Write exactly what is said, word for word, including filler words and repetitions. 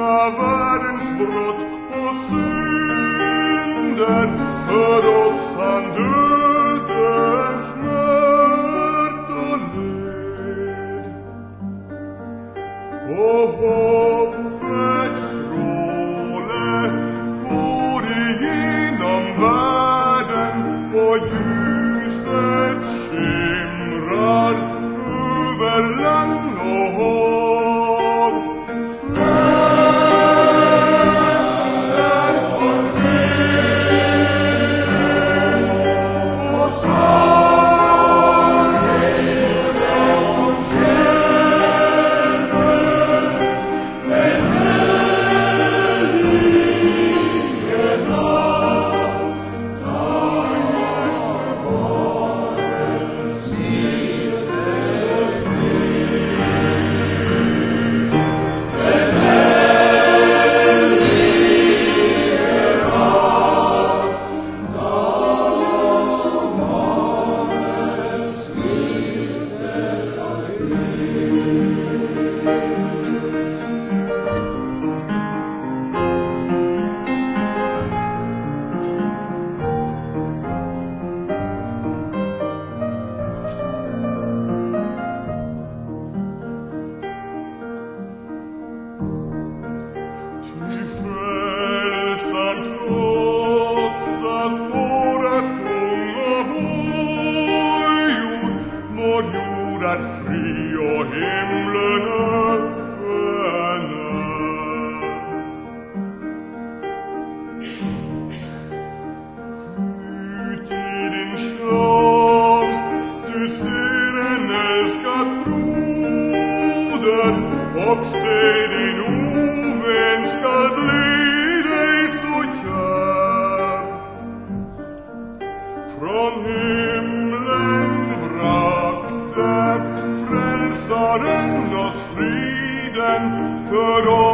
alla världens brott och synder. För oss han dödens smärta led. Och hoppets stråle går igenom världen och ljuset skimrar över land och hav. Därför ber och tar Jesus som känner en helige natt. Dagens barn siddes ner. En helige natt. Dagens barn siddes Ty frälsaren krossat våra tunga bojor. Vår jord är fri och himlen öppen är. Ut i din stad, du ser en älskad broder, och se din ovän skall bli dig så kär. Från himlen brakte frälsaren oss friden för oss.